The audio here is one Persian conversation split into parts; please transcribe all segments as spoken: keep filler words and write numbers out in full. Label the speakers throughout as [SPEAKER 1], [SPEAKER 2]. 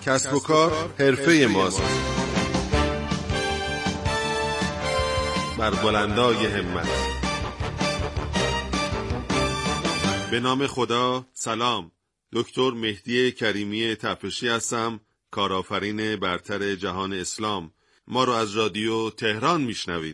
[SPEAKER 1] کسب و کار حرفه ماست. بر بلندای همت. به نام خدا. سلام، دکتر مهدی کریمی تفشی هستم، کارآفرین برتر جهان اسلام. ما رو از رادیو تهران میشنوید.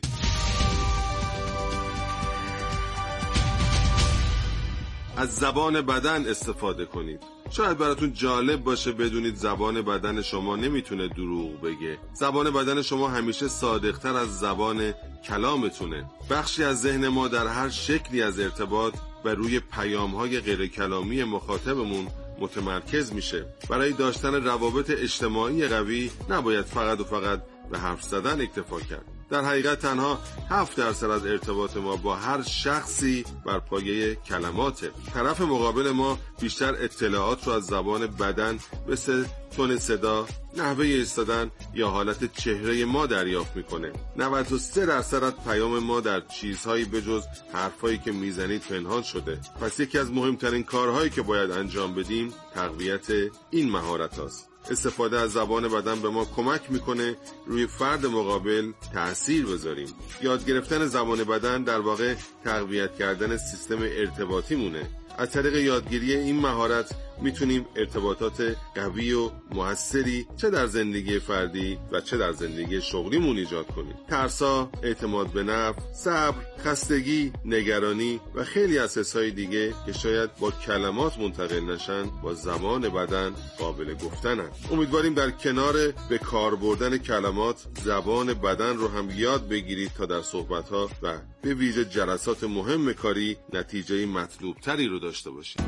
[SPEAKER 1] از زبان بدن استفاده کنید. شاید براتون جالب باشه بدونید زبان بدن شما نمیتونه دروغ بگه. زبان بدن شما همیشه صادق‌تر از زبان کلامتونه. بخشی از ذهن ما در هر شکلی از ارتباط و روی پیام‌های غیر کلامی مخاطبمون متمرکز میشه. برای داشتن روابط اجتماعی قوی نباید فقط و فقط به حرف زدن اکتفا کرد. در حقیقت تنها هفت درصد از ارتباط ما با هر شخصی بر پایه کلماته. طرف مقابل ما بیشتر اطلاعات رو از زبان بدن مثل تون صدا، نحوه ایستادن یا حالت چهره ما دریافت میکنه. نود و سه درصد از پیام ما در چیزهایی بجز حرفایی که میزنید پنهان شده. پس یکی از مهمترین کارهایی که باید انجام بدیم تقویت این مهارت هاست. استفاده از زبان بدن به ما کمک میکنه روی فرد مقابل تأثیر بذاریم. یاد گرفتن زبان بدن در واقع تقویت کردن سیستم ارتباطی مونه. از طریق یادگیری این مهارت میتونیم ارتباطات قوی و موثری چه در زندگی فردی و چه در زندگی شغلیمون ایجاد کنیم. ترسا، اعتماد به نفس، صبر، خستگی، نگرانی و خیلی از حسای دیگه که شاید با کلمات منتقل نشن با زبان بدن قابل گفتنن. امیدواریم در کنار به کار بردن کلمات زبان بدن رو هم یاد بگیرید تا در صحبت‌ها و به ویژه جلسات مهم کاری نتیجه مطلوب تری رو داشته باشید.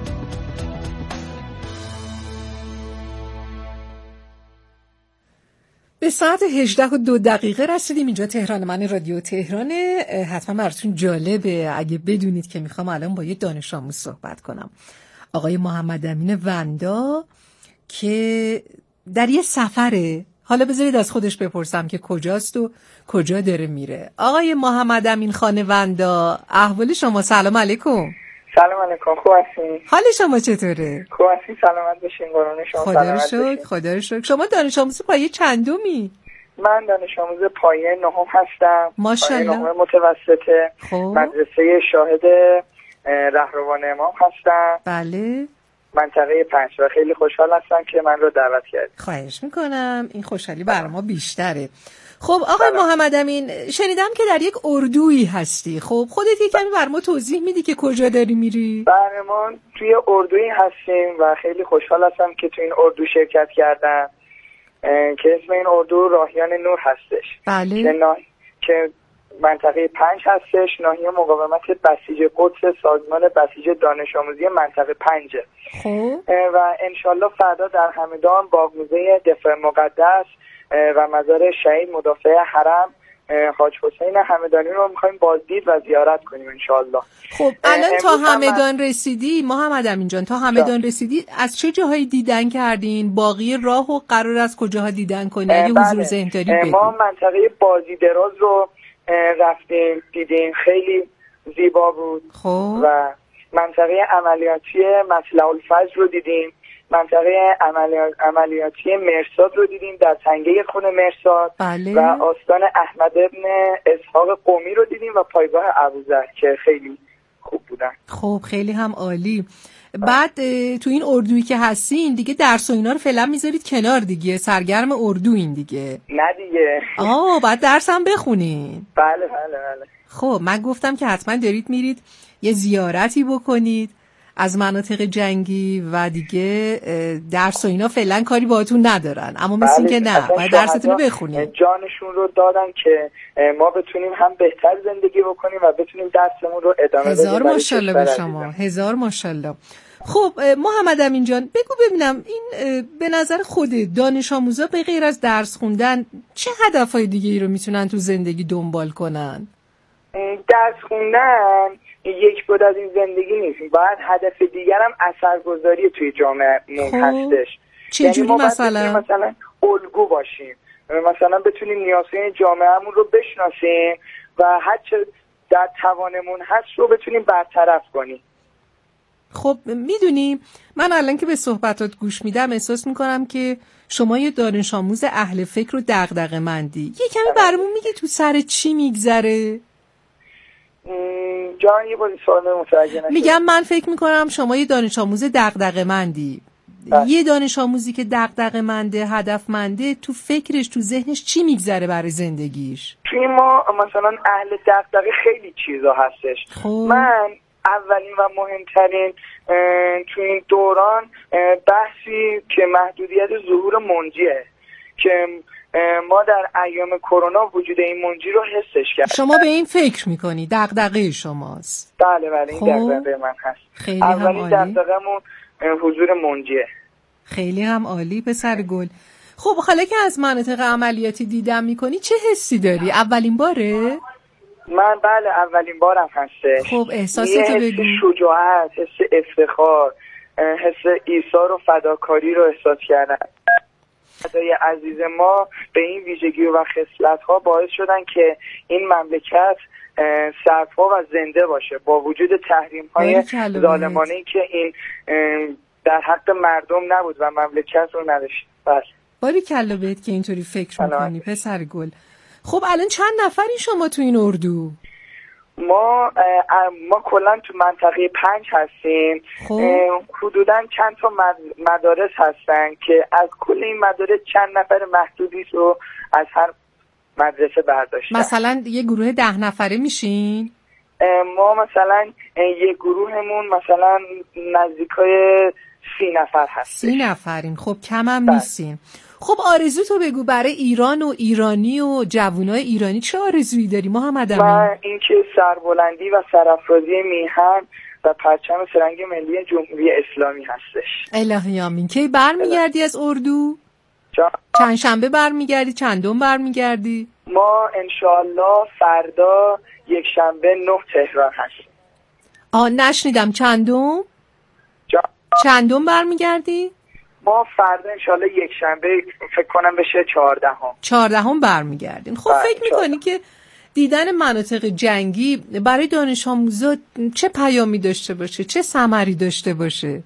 [SPEAKER 2] به ساعت هجده و دو دقیقه رسیدیم. اینجا تهران، من رادیو تهرانه. حتما براتون جالبه اگه بدونید که میخوام الان با یه دانش آموز صحبت کنم، آقای محمد امین وندا، که در یه سفره. حالا بذارید از خودش بپرسم که کجاست و کجا داره میره. آقای محمد امین خان وندا، احوال شما؟ سلام علیکم.
[SPEAKER 3] سلام علیکم، خوب هستین؟
[SPEAKER 2] حال شما چطوره؟
[SPEAKER 3] خوب هستین، سلامت باشین. قربون شما.
[SPEAKER 2] خدا رو شکر، خدا رو شکر. شما دانش آموز پایه چندمی؟
[SPEAKER 3] من دانش آموز پایه نهم هستم.
[SPEAKER 2] ماشاءالله.
[SPEAKER 3] پایه نهم متوسطه.
[SPEAKER 2] خب.
[SPEAKER 3] مدرسه شاهد رهروان امام هستم.
[SPEAKER 2] بله.
[SPEAKER 3] منطقه پنج. و خیلی خوشحال هستم که من رو دعوت کردید.
[SPEAKER 2] خواهش میکنم، این خوشحالی برای ما بیشتره. خب آقای محمد امین، شنیدم که در یک اردویی هستی. خب خودت یک کمی بر ما توضیح میدی که کجا داری میری؟
[SPEAKER 3] بله، ما توی اردویی هستیم و خیلی خوشحال هستم که توی این اردو شرکت کردم که اسم این اردو راهیان نور هستش.
[SPEAKER 2] بله.
[SPEAKER 3] که, نا... که منطقه پنج هستش، ناحیه مقاومت بسیج قدس، سازمان بسیج دانش آموزی منطقه پنجه.
[SPEAKER 2] خب
[SPEAKER 3] و انشالله فردا در همدان باغ-موزه دفاع مقدس و مزار شهید مدافع حرم حاج حسین همدانی رو می‌خوایم بازدید و زیارت کنیم انشالله.
[SPEAKER 2] خب الان تا همدان رسیدی محمد امین جان، تا همدان رسیدی از چه جاهایی دیدن کردین؟ باقی راهو قرار از کجاها دیدن کنی؟ اگه حضور ذهن‌داری بگی.
[SPEAKER 3] ما منطقه بازی دراز رو رفتیم دیدیم، خیلی زیبا بود.
[SPEAKER 2] خب
[SPEAKER 3] و منطقه عملیاتی مطلع الفجر رو دیدیم، منطقه عملیات عملیاتی مرصاد رو دیدیم در تنگه خون مرصاد.
[SPEAKER 2] بله.
[SPEAKER 3] و آستان احمد ابن اسحاق قمی رو دیدیم و پایگاه ابوذر که خیلی خوب بودن.
[SPEAKER 2] خب خیلی هم عالی. بعد تو این اردویی که هستین دیگه درس و اینا رو فعلا میذارید کنار دیگه، سرگرم اردوین دیگه؟
[SPEAKER 3] نه دیگه.
[SPEAKER 2] آه بعد درس هم بخونین؟
[SPEAKER 3] بله بله بله.
[SPEAKER 2] خب من گفتم که حتما دارید میرید یه زیارتی بکنید از مناطق جنگی و دیگه درس و اینا فعلا کاری باهاتون ندارن، اما مثل این که نه، باید درستون رو بخونید.
[SPEAKER 3] جانشون رو دادن که ما بتونیم هم بهتر زندگی بکنیم و بتونیم درسمون رو ادامه بدیم.
[SPEAKER 2] هزار ماشاءالله به شما، هزار ماشاءالله. خب محمد امین جان بگو ببینم، این به نظر خودت دانش آموزا به غیر از درس خوندن چه هدفهای دیگه ای رو میتونن تو زندگی دنبال کنن؟
[SPEAKER 3] درس خوندن یک بود از این زندگی نیست، باید هدف دیگرم اثرگذاری توی جامعه هستش.
[SPEAKER 2] چجوری؟
[SPEAKER 3] یعنی
[SPEAKER 2] مثلا
[SPEAKER 3] مثلا الگو باشیم، مثلا بتونیم نیازهای جامعهمون رو بشناسیم و هر چه در توانمون هست رو بتونیم برطرف کنیم.
[SPEAKER 2] خب میدونی من الان که به صحبتات گوش میدم احساس میکنم که شما یه دانش آموز اهل فکر و دغدغه‌مندی. یه کمی برامون میگی تو سر چی میگذره؟
[SPEAKER 3] جان یه بار سوال متوجه نشدم.
[SPEAKER 2] میگم من فکر میکنم شما یه دانش آموز دغدغه‌مندی. یه دانش آموزی که دغدغه‌منده، هدفمنده، تو فکرش تو ذهنش چی میگذره برای زندگیش؟
[SPEAKER 3] توی ما مثلا اهل دغدغه خیلی چیزا هستش.
[SPEAKER 2] خب.
[SPEAKER 3] من اولین و مهمترین تو این دوران بحثی که محدودیت ظهور منجیه که ما در ایام کرونا وجود این منجی رو حسش کردیم.
[SPEAKER 2] شما به این فکر میکنی دغدغه شماست؟
[SPEAKER 3] بله بله این
[SPEAKER 2] خب.
[SPEAKER 3] دغدغه من هست.
[SPEAKER 2] خیلی
[SPEAKER 3] اولین دغدغه‌مون حضور منجیه.
[SPEAKER 2] خیلی هم عالی پسر گل. خب حالا که از مناطق عملیاتی دیدم میکنی چه حسی داری؟ اولین باره؟
[SPEAKER 3] من بله اولین بارم هسته.
[SPEAKER 2] خب احساستو بگو.
[SPEAKER 3] حس شجاعت، حس افتخار، حس ایثار و فداکاری رو احساس کردن. خدای عزیز ما به این ویژگی و خصلت‌ها باعث شدن که این مملکت سرپا و زنده باشه با وجود تحریم‌های ظالمانه‌ای که این در حق مردم نبود و مملکت رو نداشت. بله.
[SPEAKER 2] باری کلا بهت که اینطوری فکر میکنی پسر گل. خب الان چند نفری شما تو این اردو؟
[SPEAKER 3] ما ما کلا تو منطقه پنج هستیم.
[SPEAKER 2] خب.
[SPEAKER 3] حدوداً چند تا مدارس هستن که از کل این مدارس چند نفر محدودی رو از هر مدرسه برداشتن.
[SPEAKER 2] مثلا یه گروه ده نفره میشین؟
[SPEAKER 3] ما مثلا یه گروهمون مثلا نزدیکای سی نفر هستیم.
[SPEAKER 2] سی نفرین. خب کم هم نیستین. خب آرزو تو بگو برای ایران و ایرانی و جوانای ایرانی چه آرزویی داری محمد امین؟
[SPEAKER 3] من اینکه سربلندی و سرافرازی میهن و پرچم سه‌رنگ ملی جمهوری اسلامی هستش.
[SPEAKER 2] الهی آمین. کی برمیگردی از اردو؟
[SPEAKER 3] جا.
[SPEAKER 2] چند شنبه برمیگردی؟ چندم برمیگردی؟
[SPEAKER 3] ما انشالله فردا یک شنبه نه تهران هستیم.
[SPEAKER 2] آه نشنیدم چندم؟
[SPEAKER 3] جا.
[SPEAKER 2] چندم برمیگردی؟
[SPEAKER 3] ما فردا انشالله یک شنبه فکر کنم بشه چهاردهم.
[SPEAKER 2] چهاردهم برمیگردین. خب فکر میکنی که دیدن مناطق جنگی برای دانش آموزا چه پیامی داشته باشه؟ چه ثمری داشته باشه؟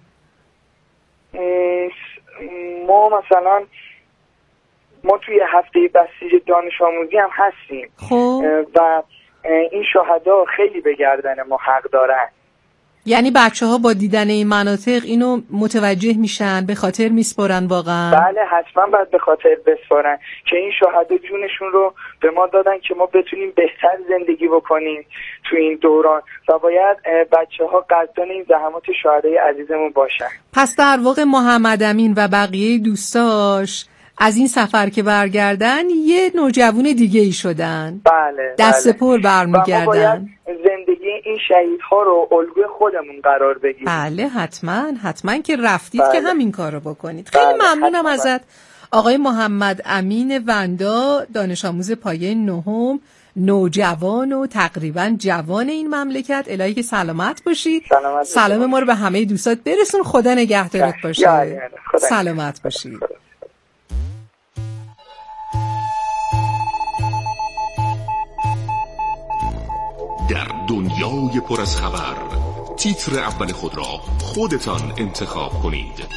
[SPEAKER 3] ما مثلا ما توی هفته بسیج دانش آموزی هم هستیم.
[SPEAKER 2] خب
[SPEAKER 3] و این شهدا خیلی به گردن ما حق دارن.
[SPEAKER 2] یعنی بچه ها با دیدن این مناطق اینو متوجه میشن، به خاطر میسپارن واقعا؟
[SPEAKER 3] بله حتما باید به خاطر بسپارن که این شهدا جونشون رو به ما دادن که ما بتونیم بهتر زندگی بکنیم تو این دوران و باید بچه ها قدردان این زحمات شهدای عزیزمون باشن.
[SPEAKER 2] پس در واقع محمد امین و بقیه دوستاش از این سفر که برگردن یه نوجوان دیگه ای شدن.
[SPEAKER 3] بله
[SPEAKER 2] دست
[SPEAKER 3] بله.
[SPEAKER 2] پر برمیگردن.
[SPEAKER 3] و ما باید زندگی این شهیدها رو الگوی خودمون قرار بگیریم.
[SPEAKER 2] بله حتما حتما که رفتید
[SPEAKER 3] بله.
[SPEAKER 2] که همین کار رو بکنید. خیلی
[SPEAKER 3] بله.
[SPEAKER 2] ممنونم ازت آقای محمد امین وندا، دانش آموز پایه نهم، نوجوان و تقریبا جوان این مملکت. الهی که سلامت باشی.
[SPEAKER 3] سلامت
[SPEAKER 2] سلام ما رو به همه دوستات برسون. خدا نگهدارت باشه. سلامت باشی.
[SPEAKER 4] در دنیای پر از خبر تیتر اول خود را خودتان انتخاب کنید.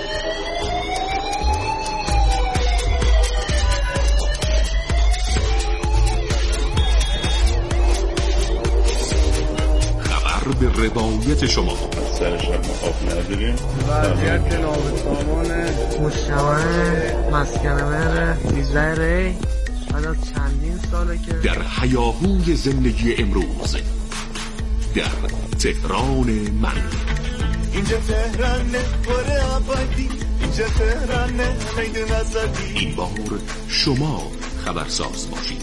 [SPEAKER 4] خبر به روایت شما.
[SPEAKER 5] سرش هم خواب نداریم.
[SPEAKER 6] وضعیت نابسامان مجتمع مسکن مهر سیزده ری بعد از چندین ساله که
[SPEAKER 4] در هیاهوی زندگی امروز در تهران من.
[SPEAKER 7] اینجا تهرانه پر آبادی، اینجا تهرانه میدون آزادی.
[SPEAKER 4] این بار شما خبرساز باشید.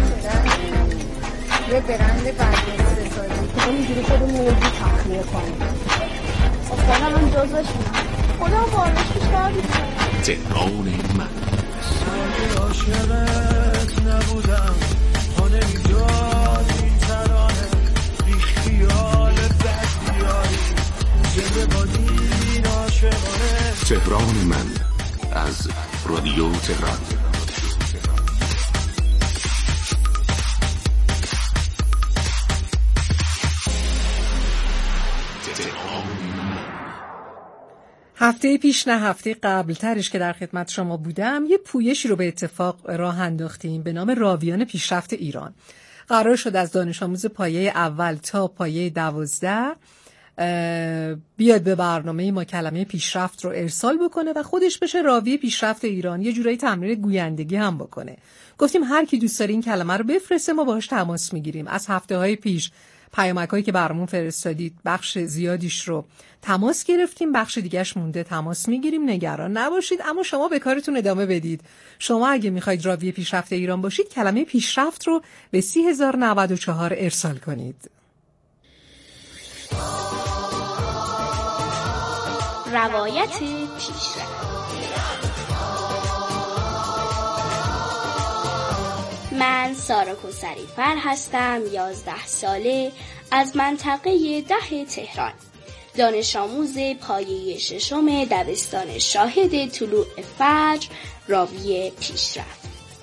[SPEAKER 8] یه برند برگرده سازی که اینجوری خود موضوع تخلیه کنیم. خودم هم جزوشونم. خودم بارش بیشتر بیشتر.
[SPEAKER 4] تهران من.
[SPEAKER 7] ساگه عاشقت نبودم خانه میداد این ترانه بی خیال بدیاری زنده با دین عاشقانه.
[SPEAKER 4] تهران من از رادیو تهران. تهران من.
[SPEAKER 2] هفته پیش نه هفته قبل ترش که در خدمت شما بودم یه پویشی رو به اتفاق راه انداختیم به نام راویان پیشرفت ایران. قرار شد از دانش آموز پایه اول تا پایه دوازده بیاد به برنامه ما کلمه پیشرفت رو ارسال بکنه و خودش بشه راوی پیشرفت ایران، یه جورایی تمرین گویندگی هم بکنه. گفتیم هر کی دوست داره این کلمه رو بفرسته ما باهاش تماس میگیریم. از هفته های پیش پیامک‌هایی که برامون فرستادید بخش زیادیش رو تماس گرفتیم، بخش دیگه‌اش مونده، تماس میگیریم، نگران نباشید. اما شما به کارتون ادامه بدید. شما اگه میخواید راوی پیشرفت ایران باشید کلمه پیشرفت رو به سی هزار و نود و چهار ارسال کنید.
[SPEAKER 8] روایت پیشرفت. من سارا کوثری‌فر هستم، یازده ساله، از منطقه ده تهران، دانش آموز پایه ششم دبستان شاهد طلوع فجر، راوی پیشرفت.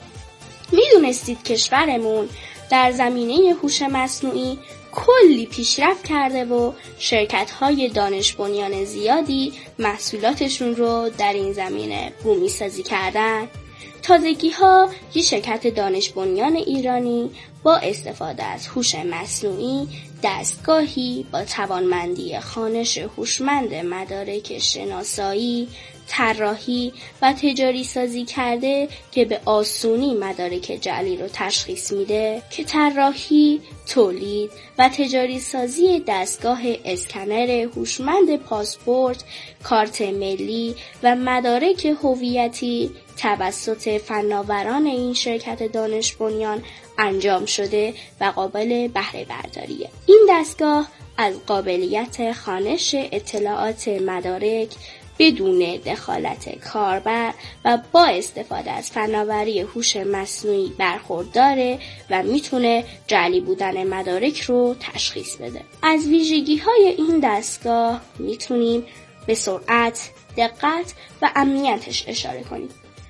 [SPEAKER 8] میدونستید کشورمون در زمینه هوش مصنوعی کلی پیشرفت کرده و شرکت‌های دانش بنیان زیادی محصولاتشون رو در این زمینه بومی سازی کردن؟ تازگی ها یک شرکت دانش بنیان ایرانی با استفاده از هوش مصنوعی دستگاهی با توانمندی خوانش هوشمند مدارک شناسایی، طراحی و تجاری سازی کرده که به آسونی مدارک جعلی رو تشخیص میده که طراحی، تولید و تجاری سازی دستگاه اسکنر هوشمند پاسپورت، کارت ملی و مدارک هویتی توسط فناوران این شرکت دانش بنیان انجام شده و قابل بهره برداریه. این دستگاه از قابلیت خوانش اطلاعات مدارک بدون دخالت کاربر و با استفاده از فناوری هوش مصنوعی برخورداره و میتونه جعلی بودن مدارک رو تشخیص بده. از ویژگی‌های این دستگاه میتونیم به سرعت، دقت و امنیتش اشاره کنیم.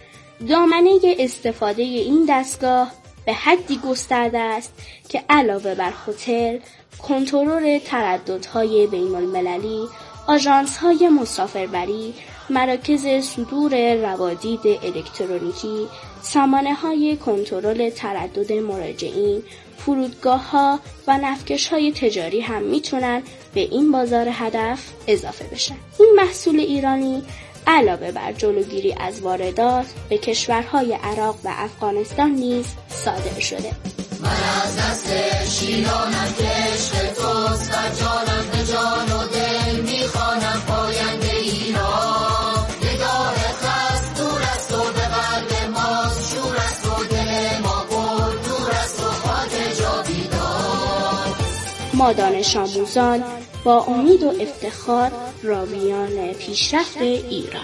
[SPEAKER 8] دامنه استفاده این دستگاه به حدی گسترده است که علاوه بر هتل، کنترل ترددهای بین‌المللی، آژانس‌های مسافربری، مراکز صدور روادید الکترونیکی، سامانه‌های کنترل تردد مراجعین، فرودگاه‌ها و نفتکش‌های تجاری هم میتونن به این بازار هدف اضافه بشن. این محصول ایرانی علاوه بر جلوگیری از واردات به کشورهای عراق و افغانستان نیز صادر شده.
[SPEAKER 7] من از دست شیرانم که عشق توست و جانم به جان و دل میخوانم پاینده ایران. نگاه خست دور از تو به قلب ماست، شور از تو دل ما پر دور از تو خاک جاویدان.
[SPEAKER 8] ما دانش آموزان با امید و افتخار راویان پیشرفت ایران.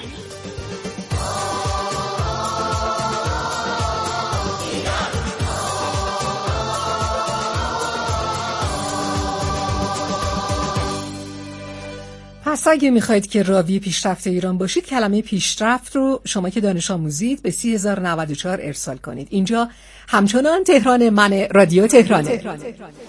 [SPEAKER 2] پس اگه میخواید که راوی پیشرفت ایران باشید کلمه پیشرفت رو شما که دانش آموزید به سی هزار و نود و چهار ارسال کنید. اینجا همچنان تهران، من رادیو تهرانه. تهران.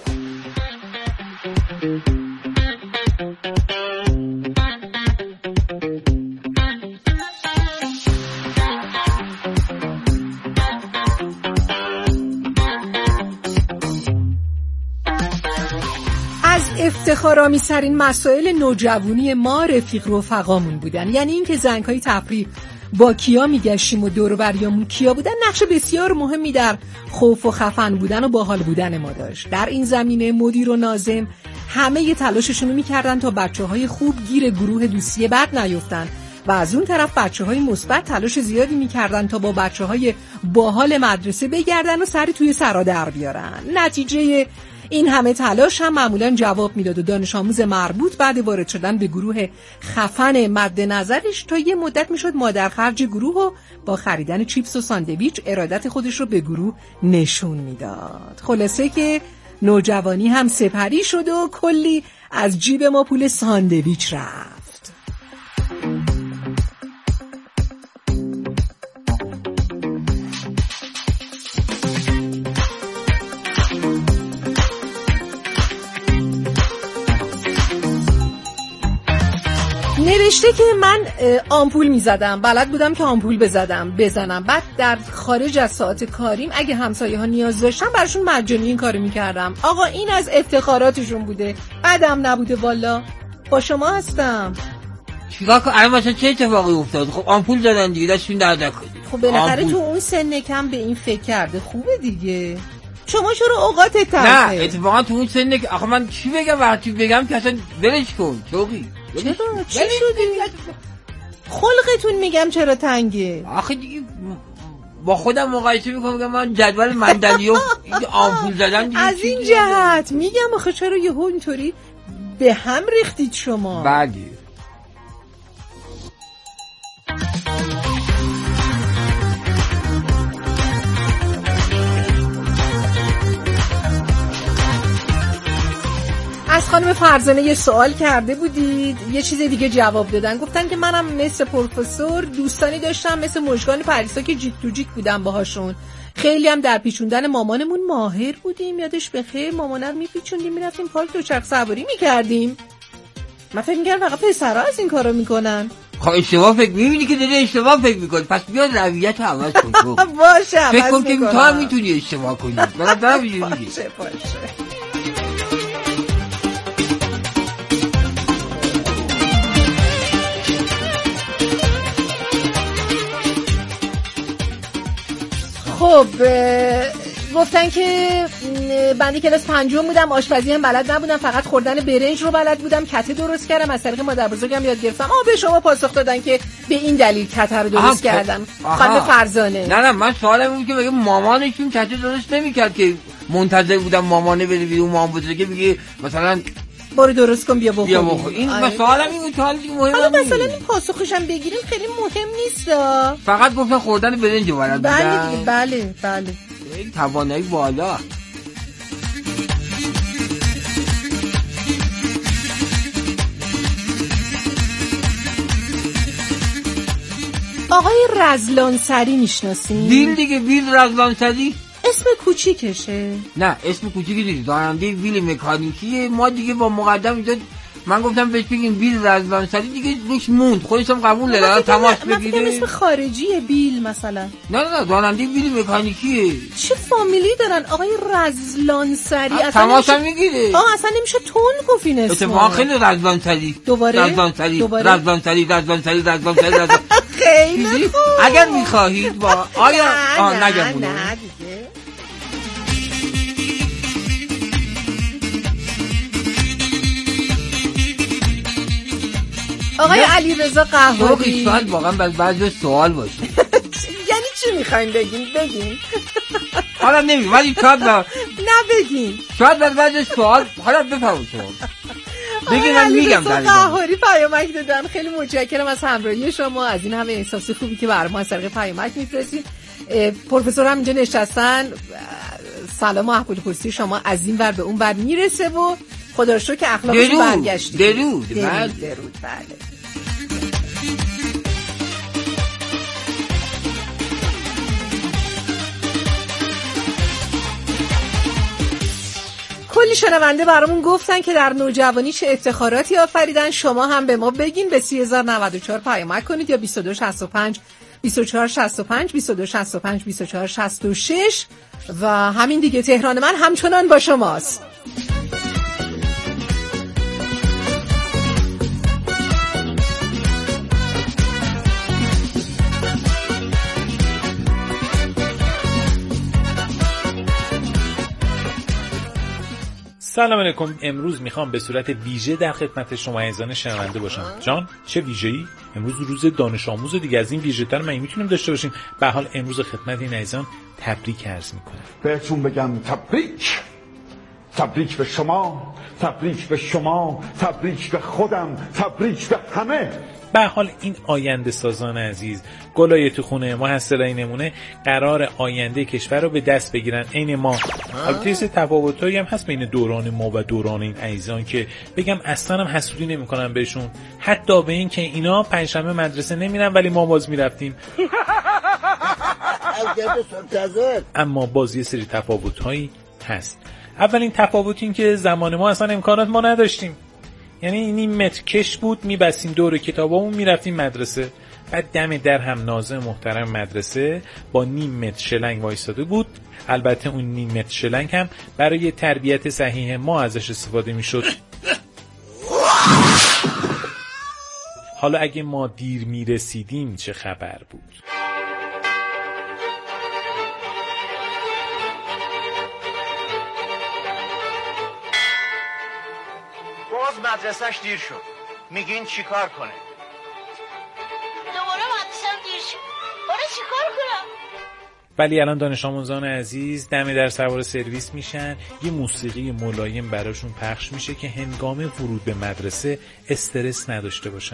[SPEAKER 2] افتخارآمیزترین مسائل نوجوانی ما رفیق رفقامون بودن. یعنی این که زنگ‌های تفریح با کیا میگشتیم و دور و بریامون کیا بودن نقش بسیار مهمی در خوف و خفن بودن و باحال بودن ما داشت. در این زمینه مدیر و ناظم همه ی تلاششون رو میکردن تا بچه‌های خوب گیر گروه دوستی بد نیفتن و از اون طرف بچه‌های مثبت تلاش زیادی میکردن تا با بچه‌های باحال مدرسه بگردن و سری توی سرا در بیارن. نتیجه این همه تلاش هم معمولاً جواب میداد و دانش آموز مربوط بعد وارد شدن به گروه خفن مد نظرش تا یه مدت میشد مادر خرج گروه و با خریدن چیپس و ساندویچ ارادت خودش رو به گروه نشون میداد. خلاصه که نوجوانی هم سپری شد و کلی از جیب ما پول ساندویچ رفت. نوشته که من آمپول میزدم، بلد بودم که آمپول بزدم بزنم، بعد در خارج از ساعت کاریم اگه همسایه ها نیاز داشتن براشون مجانی این کارو میکردم. آقا این از افتخاراتشون بوده، بعدم نبوده. والا با شما هستم.
[SPEAKER 9] چیکار کنم الان مثلا چه اتفاقی افتاد؟ خب آمپول زدن دیگه، دستشون درد نکنه.
[SPEAKER 2] خب بالاخره تو اون سن کم به این فکر کرده، خوبه دیگه. شما چرا اوقاتت تلخه؟
[SPEAKER 9] نه اتفاقا تو اون سن که آخه من چی بگم وقتی بگم که اصلا ولش کن چوقی.
[SPEAKER 2] چرا؟ چی شدی؟ خلقتون میگم چرا تنگه؟
[SPEAKER 9] آخه دیگه با خودم مقایسه میکنم میگم من جدول مندلیو آمپول زدن دیگه.
[SPEAKER 2] از این جهت میگم آخه چرا یهو اینطوری به هم ریختید شما؟
[SPEAKER 9] بله.
[SPEAKER 2] از خانم فرزانه یه سوال کرده بودید، یه چیز دیگه جواب دادن. گفتن که منم مثل پروفسور دوستانی داشتم مثل مژگان پریسا که جیک تو جیک بودم باهاشون. خیلی هم در پیچوندن مامانمون ماهر بودیم، یادش بخیر. مامانه رو میپیچوندیم میرفتیم پارک دوچرخه سواری میکردیم. من فکر می‌کردم فقط پسرا از این کارو میکنن.
[SPEAKER 9] خب اشتباه فکر می‌بینی که داری اشتباه فکر می‌کنی، پس بیا رویت عوض کن.
[SPEAKER 2] باشه
[SPEAKER 9] فکر کن که تو هم میتونی اشتباه کنی. من دارم میگم
[SPEAKER 2] باشه باشه. خب گفتن که بنده کلاس پنجم بودم، آشپزی هم بلد نبودم، فقط خوردن برنج رو بلد بودم. کته درست کردم، از طریق مادر بزرگم یاد گرفتم. آ به شما پاسخ دادن که به این دلیل کته رو درست کردم. خانم فرزانه.
[SPEAKER 9] نه نه من سوالم این که بگم مامانشون کته درست نمی‌کرد که منتظر بودم مامانه بره بیرون، مامان بزرگه بگه مثلا
[SPEAKER 2] برو درست کن بیا بخور.
[SPEAKER 9] بیا بخور. این مثلا این بود حال دیگه مهمه.
[SPEAKER 2] حالا مثلا این پاسخش هم بگیریم خیلی مهم نیست.
[SPEAKER 9] فقط گفتن خوردن برنج بلد بودن.
[SPEAKER 2] بله دیگه بله بله.
[SPEAKER 9] این توانایی بالا.
[SPEAKER 2] آقای رزلانسری میشناسین؟
[SPEAKER 9] بیل دیگه، بیل رزلانسری.
[SPEAKER 2] اسم کوچیکشه؟
[SPEAKER 9] نه اسم کوچیکی نیست، دارنده ویل مکانیکیه. ما دیگه با مقدم اینجا من گفتم بهش بگیم بیل رزلانسری دیگه روش موند، خودش هم قبول داره تماس بگیره.
[SPEAKER 2] من اسم خارجیه بیل مثلا.
[SPEAKER 9] نه نه دارنده ویل مکانیکیه.
[SPEAKER 2] چه فامیلی دارن آقای رزلانسری؟
[SPEAKER 9] اصلا تماس هم میگیره.
[SPEAKER 2] آه اصلا نمیشه تون گفت این اسم.
[SPEAKER 9] اتفاقا خیلی رزلانسری.
[SPEAKER 2] دوباره
[SPEAKER 9] رزلانسری رزلانسری رزلانسری رزلانسری.
[SPEAKER 2] خیلی خوب.
[SPEAKER 9] اگر میخواهید با آیا آه نگم
[SPEAKER 2] نه دیگه. آقای علیرضا قهوه‌ای
[SPEAKER 9] شاید واقعا بعضی سوال باشه.
[SPEAKER 2] یعنی چی میخواین بگین؟ بگین.
[SPEAKER 9] حالا نمیگم ولی شاید نه
[SPEAKER 2] بگین.
[SPEAKER 9] شاید بعضی سوال حالا بفهمید شما. بگین من میگم در این
[SPEAKER 2] قهوه‌ای پیامک دادن. خیلی متشکرم از همراهی شما، از این همه احساس خوبی که برای ما از طریق پیامک میفرستین. پروفسور هم اینجا نشستن. سلام و احوالپرسی شما از این ور به اون ور میرسه و خدا رو شکر که اخلاقش برگشت.
[SPEAKER 9] درود
[SPEAKER 2] درود درود بله. کلی شنونده برامون گفتن که در نوجوانی چه افتخاراتی آفریدن. شما هم به ما بگین. به سی هزار و نود و چهار پیامک کنید یا بیست و دو شصت و پنج بیست و چهار شصت و پنج بیست و دو شصت و پنج بیست و چهار شصت و شش و همین دیگه. تهران من همچنان با شماست.
[SPEAKER 10] سلام علیکم. امروز میخوام به صورت ویژه در خدمت شما عزیزان شنونده باشم. جان چه ویژه‌ای؟ امروز روز دانش آموز دیگه، از این ویژه‌تر من میتونیم داشته باشیم. به حال امروز خدمت این عزیزان تبریک عرض میکنم.
[SPEAKER 11] بهتون بگم تبریک. تبریک به شما، تبریک به شما، تبریک به خودم، تبریک به همه.
[SPEAKER 10] به حال این آینده سازان عزیز، گلای تو خونه ما هستلای نمونه، قرار آینده کشور رو به دست بگیرن عین ما. البته یه تفاوتایی هم هست بین دوران ما و دوران این عزیزان که بگم اصلا هم حسودی نمی‌کنم بهشون، حتی به این که اینا پنجشنبه مدرسه نمیرن ولی ما باز میرفتیم. اما باز یه سری تفاوت‌هایی هست. اولین تفاوت این که زمان ما اصلا امکانات ما نداشتیم. یعنی نیم متر کش بود، میبستیم دور کتابامون میرفتیم مدرسه. بعد دم در هم ناظم محترم مدرسه با نیم متر شلنگ وایساده بود. البته اون نیم متر شلنگ هم برای تربیت صحیح ما ازش استفاده میشد. حالا اگه ما دیر میرسیدیم چه خبر بود؟
[SPEAKER 12] باز مدرسهش دیر شد. میگین چی کار کنه؟
[SPEAKER 13] دوباره مدرسه‌ام دیر شد. آره چی کار کنم؟
[SPEAKER 10] ولی الان دانش آموزان عزیز دم در سوار سرویس میشن، یه موسیقی ملایم براشون پخش میشه که هنگام ورود به مدرسه استرس نداشته باشن.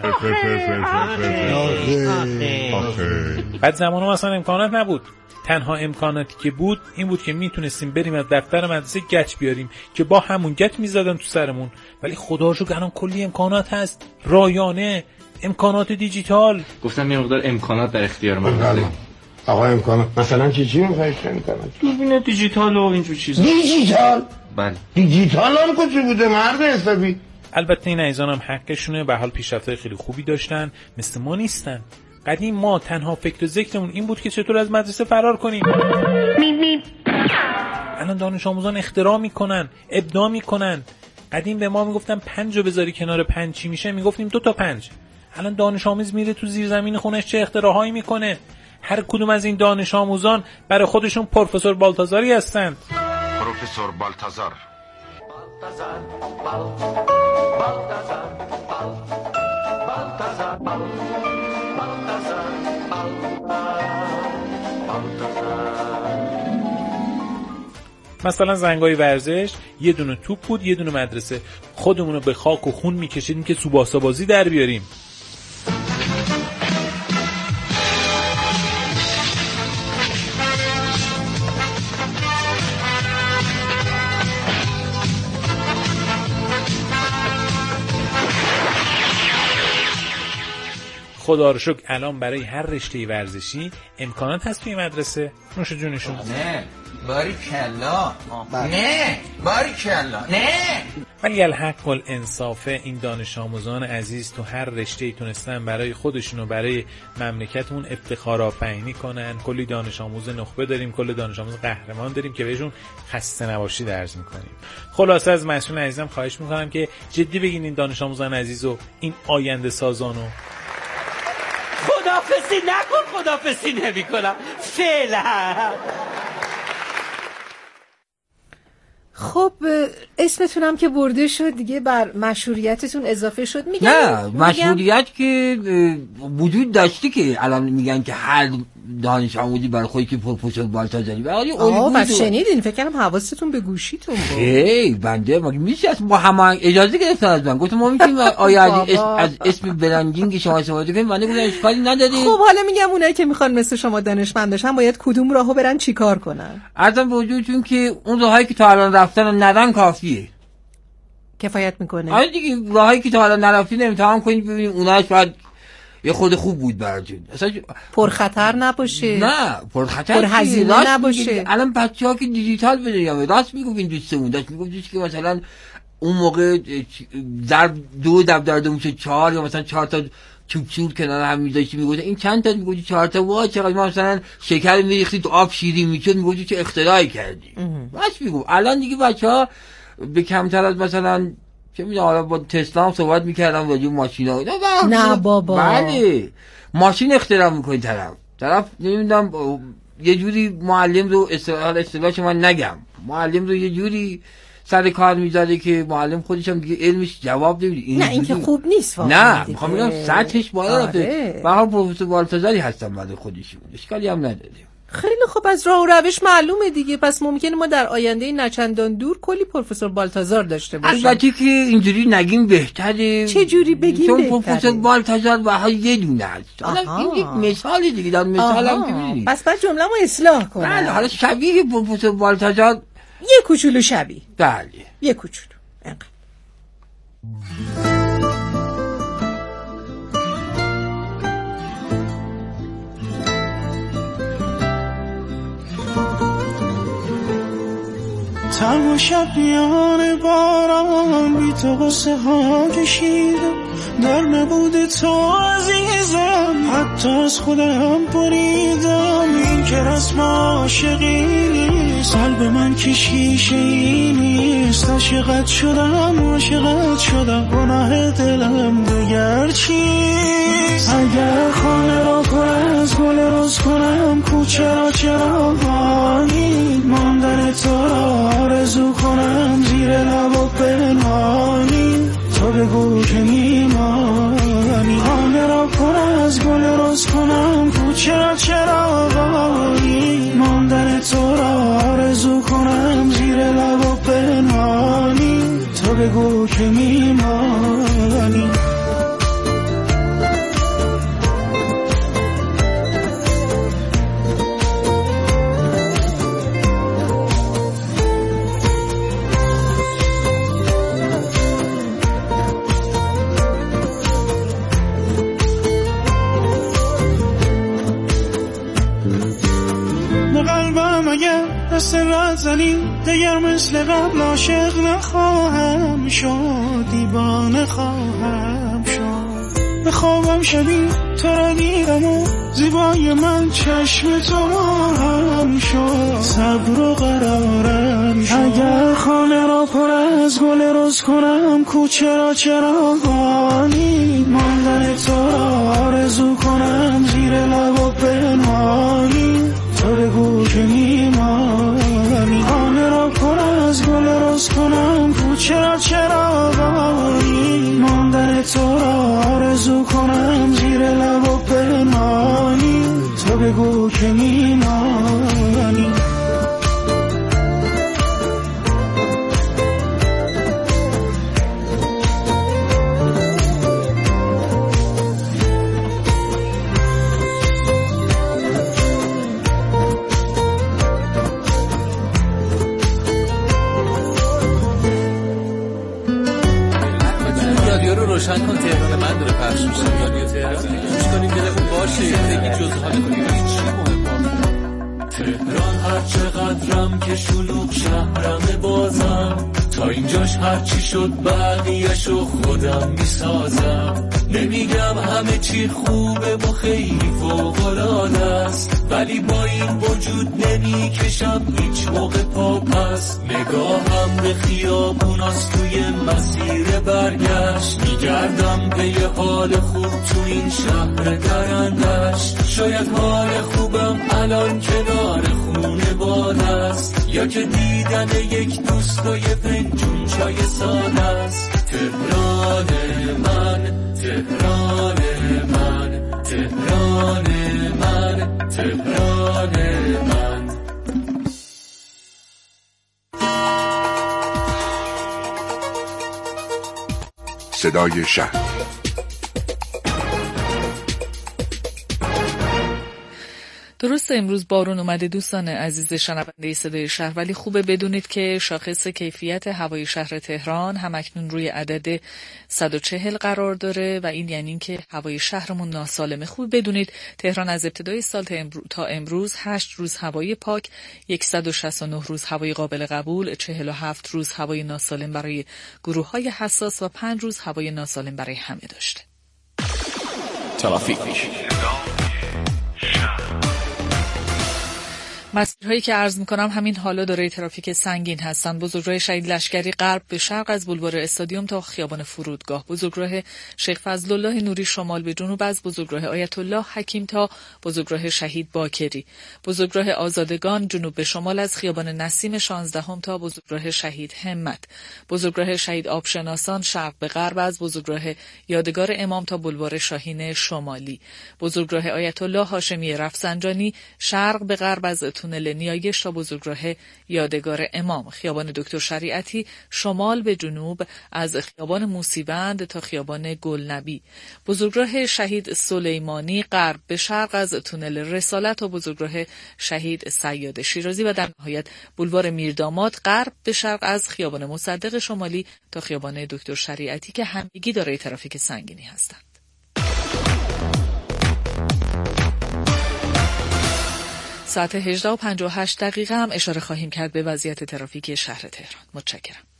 [SPEAKER 10] بعد زمان ما اصلا امکانات نبود. تنها امکاناتی که بود این بود که میتونستیم بریم از دفتر مدرسه گچ بیاریم که با همون گچ میزدن تو سرمون. ولی خدا رو شکر الان کلی امکانات هست، رایانه، امکانات دیجیتال.
[SPEAKER 14] گفتم یه مقدار امکانات در اختیار من بذاریم.
[SPEAKER 15] آقا امکانات مثلا چی چی میخواید کنید؟
[SPEAKER 14] دوربین دیجیتال و اینجور چیزا.
[SPEAKER 15] دیجیتال؟
[SPEAKER 14] بله.
[SPEAKER 15] دیجیتال هم کجا بوده مرد حسابی؟
[SPEAKER 10] البته این عزیزان هم حقشونه، به حال پیشرفت‌های خیلی خوبی داشتن، مثل ما نیستن. قدیم ما تنها فکر و ذکرمون این بود که چطور از مدرسه فرار کنیم. الان دانش آموزان اختراع میکنن، ابداع میکنن. قدیم به ما میگفتن پنج رو بذاری کنار پنج چی میشه؟ میگفتیم دو تا پنج. الان دانش آموز میره تو زیر زمین خونش چه اختراعایی میکنه. هر کدوم از این دانش آموزان برای خودشون پروفسور بالتازاری هستند.
[SPEAKER 4] پروفسور بالتازار.
[SPEAKER 10] مثلا زنگای ورزش یه دونه توپ بود، یه دونه مدرسه. خودمونو به خاک و خون میکشیدیم که سوباسا بازی در بیاریم. خدا رو شکر الان برای هر رشته ورزشی امکانات هست توی مدرسه. نوش جونشون.
[SPEAKER 12] نه باری کلا، نه باری کلا، نه.
[SPEAKER 10] ولی الحق والانصافه این دانش آموزان عزیز تو هر رشته‌ای تونستن برای خودشون و برای مملکتمون افتخار آفرینی کنن. کلی دانش آموز نخبه داریم، کلی دانش آموز قهرمان داریم که بهشون خسته نباشید عرض می‌کنیم. خلاصه از مسئول عزیزم خواهش می‌کنم که جدی بگین این دانش آموزان عزیز و این آینده سازانو.
[SPEAKER 16] خدافظی نکن، خدافظی نمی کنم فعلا.
[SPEAKER 2] خب اسمتونم که برده شد دیگه، بر مشهوریتتون اضافه شد. میگم
[SPEAKER 9] نه مشهوریت که وجود داشتی که الان میگن که هر دانش آموزی برای خودی که پروفسور بالتازاری ولی
[SPEAKER 2] آه بس شنیدین؟ فکر کنم حواستون به گوشیتون بود.
[SPEAKER 9] هی بنده مگه میشه از با هم اجازه گرفتن از من؟ گفتم ما میتونیم آیا از اسم برندینگ شما استفاده کنیم؟ بنده گفتم اشکالی نداره.
[SPEAKER 2] خب حالا میگم اونایی که میخوان مثل شما دانشمند بشن باید کدوم راهو برن چیکار کنن؟
[SPEAKER 9] عرضم به وجودتون که اون راهایی که تا الان رفتن ندن کافیه،
[SPEAKER 2] کفایت میکنه.
[SPEAKER 9] آره دیگه راهایی که تا الان نرفتین امتحان کنید ببینید اوناش بعد یه خود خوب بود براتون، اصلا
[SPEAKER 2] پرخطر نباشه.
[SPEAKER 9] نه پرخطر
[SPEAKER 2] پرهزینه نباشه.
[SPEAKER 9] الان بچه‌ها که دیجیتال بدن راست میگفتین دوستمون داشت میگفتش که مثلا اون موقع ضرب دو ضرب در دو میشه چهار، یا مثلا چهار تا چوب چور کنار هم میذاشتی میگفت این چند تا، میگفت چهار تا. وای چقدر ما مثلا شکر میریختی تو آب شیرین میشد، میگفت چه اختراعی کردی. راست میگم الان دیگه بچه‌ها به کمتر از مثلا چه میدونم حالا با تسلا هم صحبت میکردم راجع به ماشینا.
[SPEAKER 2] نه بابا
[SPEAKER 9] بله ماشین اختراع میکنی طرف طرف نمیدونم یه جوری معلم رو اصطلاح اصطلاحش من نگم، معلم رو یه جوری سر کار میذاره که معلم خودش هم دیگه علمش جواب نمیده.
[SPEAKER 2] نه این که خوب نیست واقعا.
[SPEAKER 9] نه میخوام بگم سطحش بالا رفته. به هر پروفسور بالتازاری هستن بعد خودشون، اشکالی هم نداره.
[SPEAKER 2] خیلی خوب، از راه و روش معلومه دیگه. پس ممکنه ما در آینده نچندان دور کلی پروفسور بالتازار داشته باشیم.
[SPEAKER 9] البته که اینجوری نگیم بهتره.
[SPEAKER 2] چه جوری بگیم
[SPEAKER 9] چون
[SPEAKER 2] بهتره؟
[SPEAKER 9] پروفسور بالتازار واحد یه دونه است. حالا این یک مثالی دیگه، در مثال هم که می‌بینید.
[SPEAKER 2] پس بعد جمله‌مو اصلاح کنم.
[SPEAKER 9] بله حالا شبیه پروفسور بالتازار
[SPEAKER 2] یه کوچولو شبیه.
[SPEAKER 9] بله
[SPEAKER 2] یه کوچولو. انقدر.
[SPEAKER 17] تا اما شب میان باران بی تو قصه ها کشیدم، در نبود تو عزیزم حتی از خودم بریدم. این که رسم عاشقی نیست، قلب من که شیشه ای نیست. عاشقت شدم عاشقت شدم، گناه دلم دگر چیست؟ اگر خانه را پر از گل روز کنم، کوچه را چراغانی، ماندن تو را آرزو کنم، زیر لب و پنهانی. تو بگو که میمانی، خانه را پر از گل روز کنم، کوچه را چراغانی، ماندن تو را آرزو کنم، زیر لب و پنهانی. تو بگو که میمانی. دست رد زنی دیگر مثل قبل عاشق نخواهم شد، دیوانه خواهم شد. به خوابم شبی تو را دیدم و زیبای من چشم تو هم شد، صبر و قرارم شد. اگر خانه را پر از گل روز کنم، کوچه را چراغانی، ماندن تو را آرزو کنم، زیر لب و پنهانی. تو بگو که میمانی، خانه را پر از گل روز کنم، کوچه را چراغانی، ماندن تو را آرزو کنم، زیر لب و پنهانی. تو بگو که میمانی.
[SPEAKER 18] روشن کن، تهران من داره پخش میشه. رادیو تهران گوش کنیم که دفعه باشه یکی جزء حال کنیم چی مهمه. تهران هر چقدرم که شلوغ شهرم بازم، تا اینجاش هرچی شد بقیه‌شو خودم میسازم. نمیگم همه چی خوبه و خیلی فوق‌العاده است، ولی با این وجود نمیکشم هیچ موقع پا پس. نگاهم به خیابوناست توی مسیر برگشت، میگردم به یه حال خوب تو این شهر درندشت. شاید حال خوبم الان کنار خونه باد است، یا که دیدن یک دوست و یه پنجون چای ساده است. تهران من، تهران من، تهران من، تهران من.
[SPEAKER 19] صدای شهر.
[SPEAKER 20] درست امروز بارون اومده دوستان عزیز شنونده صدای شهر، ولی خوبه بدونید که شاخص کیفیت هوای شهر تهران همکنون روی عدد صد و چهل قرار داره و این یعنی که هوای شهرمون ناسالمه. خوب بدونید تهران از ابتدای سال تا امروز هشت روز هوای پاک، صد و شصت و نه روز هوای قابل قبول، چهل و هفت روز هوای ناسالم برای گروه‌های حساس و پنج روز هوای ناسالم برای همه داشته.
[SPEAKER 19] ترافیک.
[SPEAKER 20] مسیرهایی که عرض میکنم همین حالا داره ترافیک سنگین هستن. بزرگراه شهید لشکری غرب به شرق از بولوار استادیوم تا خیابان فرودگاه، بزرگراه شیخ فضلالله نوری شمال به جنوب از بزرگراه آیت الله حکیم تا بزرگراه شهید باکری، بزرگراه آزادگان جنوب به شمال از خیابان نسیم شانزدهم تا بزرگراه شهید همت، بزرگراه شهید آبشناسان شرق به غرب از بزرگراه یادگار امام تا بولوار شاهین شمالی، بزرگراه آیت الله هاشمی رفسنجانی شرق به غرب از تونل نیایش تا بزرگراه یادگار امام، خیابان دکتر شریعتی شمال به جنوب از خیابان موسیوند تا خیابان گلنبی، بزرگراه شهید سلیمانی غرب به شرق از تونل رسالت تا بزرگراه شهید صیاد شیرازی و در نهایت بولوار میرداماد غرب به شرق از خیابان مصدق شمالی تا خیابان دکتر شریعتی که همگی دارای ترافیک سنگینی هستند. ساعت هجده و پنجاه و هشت دقیقه هم اشاره خواهیم کرد به وضعیت ترافیک شهر تهران. متشکرم.